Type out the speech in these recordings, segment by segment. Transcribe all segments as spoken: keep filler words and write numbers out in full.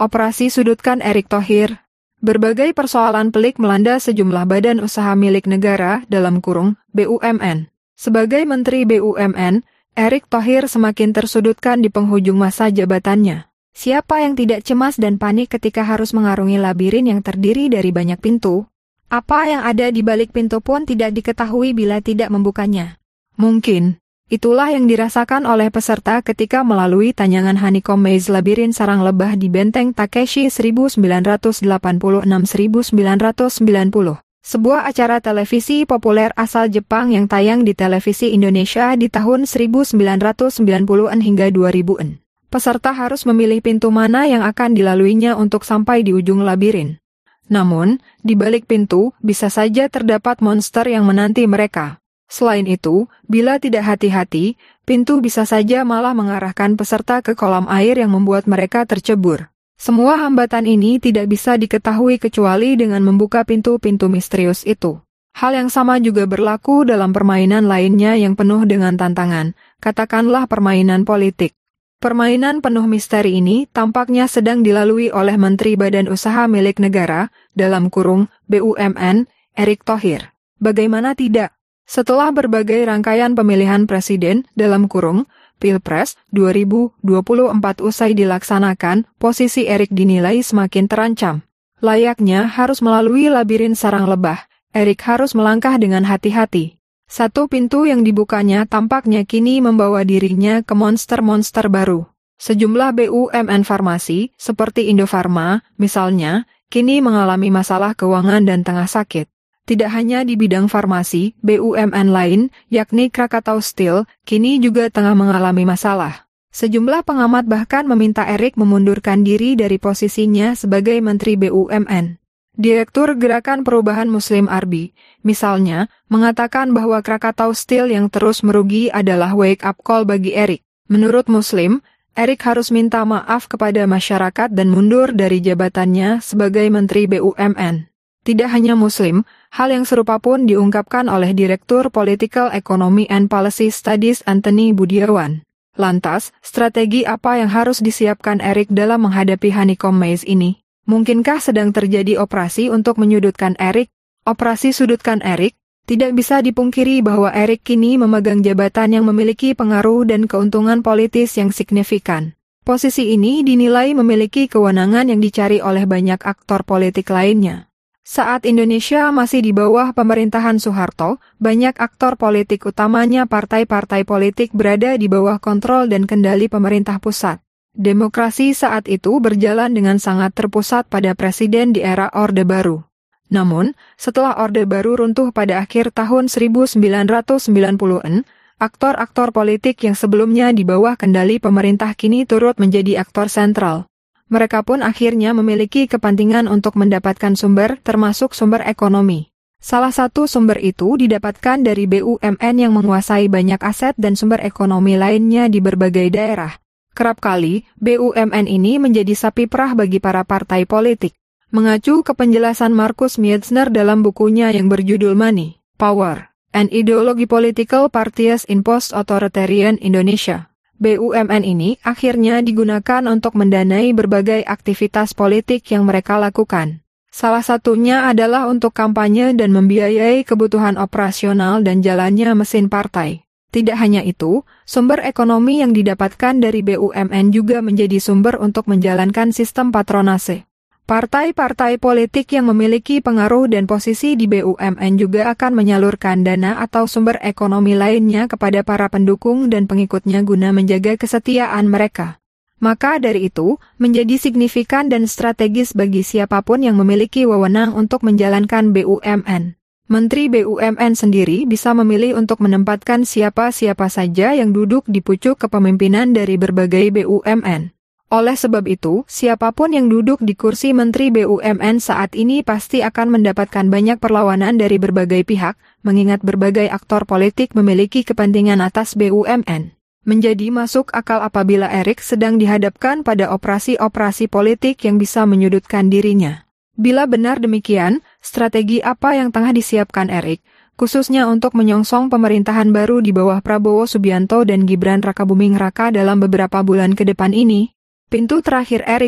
Operasi sudutkan Erick Thohir. Berbagai persoalan pelik melanda sejumlah badan usaha milik negara dalam kurung B U M N. Sebagai Menteri B U M N, Erick Thohir semakin tersudutkan di penghujung masa jabatannya. Siapa yang tidak cemas dan panik ketika harus mengarungi labirin yang terdiri dari banyak pintu? Apa yang ada di balik pintu pun tidak diketahui bila tidak membukanya. Mungkin itulah yang dirasakan oleh peserta ketika melalui tanyangan honeycomb maze labirin sarang lebah di benteng Takeshi seribu sembilan ratus delapan puluh enam sampai seribu sembilan ratus sembilan puluh. Sebuah acara televisi populer asal Jepang yang tayang di televisi Indonesia di tahun seribu sembilan ratus sembilan puluhan hingga dua ribuan. Peserta harus memilih pintu mana yang akan dilaluinya untuk sampai di ujung labirin. Namun, di balik pintu bisa saja terdapat monster yang menanti mereka. Selain itu, bila tidak hati-hati, pintu bisa saja malah mengarahkan peserta ke kolam air yang membuat mereka tercebur. Semua hambatan ini tidak bisa diketahui kecuali dengan membuka pintu-pintu misterius itu. Hal yang sama juga berlaku dalam permainan lainnya yang penuh dengan tantangan, katakanlah permainan politik. Permainan penuh misteri ini tampaknya sedang dilalui oleh Menteri Badan Usaha milik negara, dalam kurung B U M N, Erick Thohir. Bagaimana tidak? Setelah berbagai rangkaian pemilihan presiden, dalam kurung, Pilpres dua ribu dua puluh empat usai dilaksanakan, posisi Erick dinilai semakin terancam. Layaknya harus melalui labirin sarang lebah, Erick harus melangkah dengan hati-hati. Satu pintu yang dibukanya tampaknya kini membawa dirinya ke monster-monster baru. Sejumlah B U M N farmasi, seperti Indofarma, misalnya, kini mengalami masalah keuangan dan tengah sakit. Tidak hanya di bidang farmasi, B U M N lain, yakni Krakatau Steel, kini juga tengah mengalami masalah. Sejumlah pengamat bahkan meminta Erick memundurkan diri dari posisinya sebagai Menteri B U M N. Direktur Gerakan Perubahan Muslim Arbi, misalnya, mengatakan bahwa Krakatau Steel yang terus merugi adalah wake-up call bagi Erick. Menurut Muslim, Erick harus minta maaf kepada masyarakat dan mundur dari jabatannya sebagai Menteri B U M N. Tidak hanya Muslim, hal yang serupa pun diungkapkan oleh Direktur Political Economy and Policy Studies Anthony Budiawan. Lantas, strategi apa yang harus disiapkan Erick dalam menghadapi honeycomb maze ini? Mungkinkah sedang terjadi operasi untuk menyudutkan Erick? Operasi sudutkan Erick? Tidak bisa dipungkiri bahwa Erick kini memegang jabatan yang memiliki pengaruh dan keuntungan politis yang signifikan. Posisi ini dinilai memiliki kewenangan yang dicari oleh banyak aktor politik lainnya. Saat Indonesia masih di bawah pemerintahan Soeharto, banyak aktor politik utamanya partai-partai politik berada di bawah kontrol dan kendali pemerintah pusat. Demokrasi saat itu berjalan dengan sangat terpusat pada presiden di era Orde Baru. Namun, setelah Orde Baru runtuh pada akhir tahun seribu sembilan ratus sembilan puluhan, aktor-aktor politik yang sebelumnya di bawah kendali pemerintah kini turut menjadi aktor sentral. Mereka pun akhirnya memiliki kepentingan untuk mendapatkan sumber, termasuk sumber ekonomi. Salah satu sumber itu didapatkan dari B U M N yang menguasai banyak aset dan sumber ekonomi lainnya di berbagai daerah. Kerap kali, B U M N ini menjadi sapi perah bagi para partai politik. Mengacu ke penjelasan Markus Mietzner dalam bukunya yang berjudul Money, Power, and Ideology Political Parties in Post-Authoritarian Indonesia. B U M N ini akhirnya digunakan untuk mendanai berbagai aktivitas politik yang mereka lakukan. Salah satunya adalah untuk kampanye dan membiayai kebutuhan operasional dan jalannya mesin partai. Tidak hanya itu, sumber ekonomi yang didapatkan dari B U M N juga menjadi sumber untuk menjalankan sistem patronase. Partai-partai politik yang memiliki pengaruh dan posisi di B U M N juga akan menyalurkan dana atau sumber ekonomi lainnya kepada para pendukung dan pengikutnya guna menjaga kesetiaan mereka. Maka dari itu, menjadi signifikan dan strategis bagi siapapun yang memiliki wewenang untuk menjalankan B U M N. Menteri B U M N sendiri bisa memilih untuk menempatkan siapa-siapa saja yang duduk di pucuk kepemimpinan dari berbagai B U M N. Oleh sebab itu, siapapun yang duduk di kursi Menteri B U M N saat ini pasti akan mendapatkan banyak perlawanan dari berbagai pihak, mengingat berbagai aktor politik memiliki kepentingan atas B U M N. Menjadi masuk akal apabila Erick sedang dihadapkan pada operasi-operasi politik yang bisa menyudutkan dirinya. Bila benar demikian, strategi apa yang tengah disiapkan Erick, khususnya untuk menyongsong pemerintahan baru di bawah Prabowo Subianto dan Gibran Rakabuming Raka dalam beberapa bulan ke depan ini? Pintu terakhir Erick.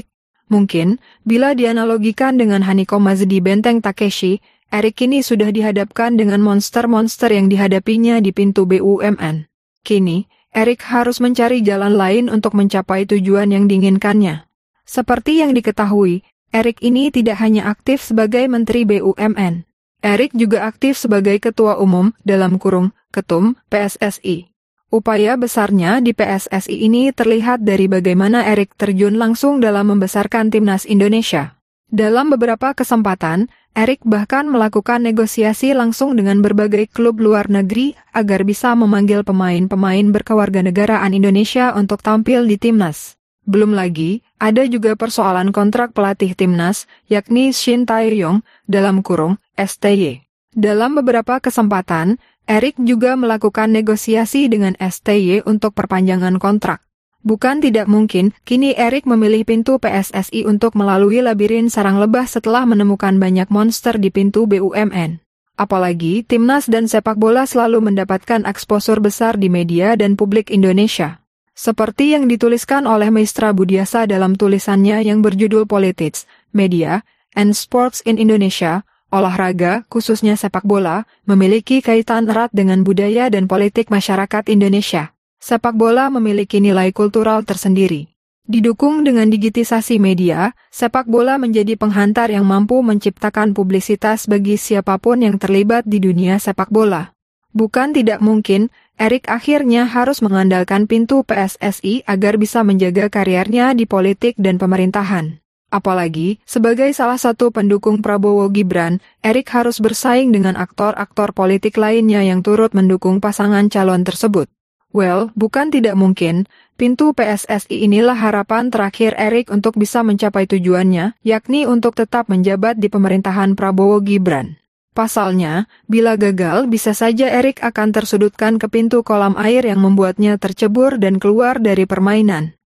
Mungkin, bila dianalogikan dengan Hanikomazu di Benteng Takeshi, Eric kini sudah dihadapkan dengan monster-monster yang dihadapinya di pintu B U M N. Kini, Eric harus mencari jalan lain untuk mencapai tujuan yang diinginkannya. Seperti yang diketahui, Eric ini tidak hanya aktif sebagai Menteri B U M N. Eric juga aktif sebagai Ketua Umum, dalam kurung, Ketum, P S S I. Upaya besarnya di P S S I ini terlihat dari bagaimana Eric terjun langsung dalam membesarkan timnas Indonesia. Dalam beberapa kesempatan, Eric bahkan melakukan negosiasi langsung dengan berbagai klub luar negeri agar bisa memanggil pemain-pemain berkewarganegaraan Indonesia untuk tampil di timnas. Belum lagi, ada juga persoalan kontrak pelatih timnas, yakni Shin Tae-yong, dalam kurung, S T Y. Dalam beberapa kesempatan, Eric juga melakukan negosiasi dengan S T Y untuk perpanjangan kontrak. Bukan tidak mungkin, kini Eric memilih pintu P S S I untuk melalui labirin sarang lebah setelah menemukan banyak monster di pintu B U M N. Apalagi, timnas dan sepak bola selalu mendapatkan eksposur besar di media dan publik Indonesia. Seperti yang dituliskan oleh Maestra Budiasa dalam tulisannya yang berjudul Politics, Media, and Sports in Indonesia, olahraga, khususnya sepak bola, memiliki kaitan erat dengan budaya dan politik masyarakat Indonesia. Sepak bola memiliki nilai kultural tersendiri. Didukung dengan digitisasi media, sepak bola menjadi penghantar yang mampu menciptakan publisitas bagi siapapun yang terlibat di dunia sepak bola. Bukan tidak mungkin, Eric akhirnya harus mengandalkan pintu P S S I agar bisa menjaga karirnya di politik dan pemerintahan. Apalagi, sebagai salah satu pendukung Prabowo Gibran, Eric harus bersaing dengan aktor-aktor politik lainnya yang turut mendukung pasangan calon tersebut. Well, bukan tidak mungkin, pintu P S S I inilah harapan terakhir Eric untuk bisa mencapai tujuannya, yakni untuk tetap menjabat di pemerintahan Prabowo Gibran. Pasalnya, bila gagal bisa saja Eric akan tersudutkan ke pintu kolam air yang membuatnya tercebur dan keluar dari permainan.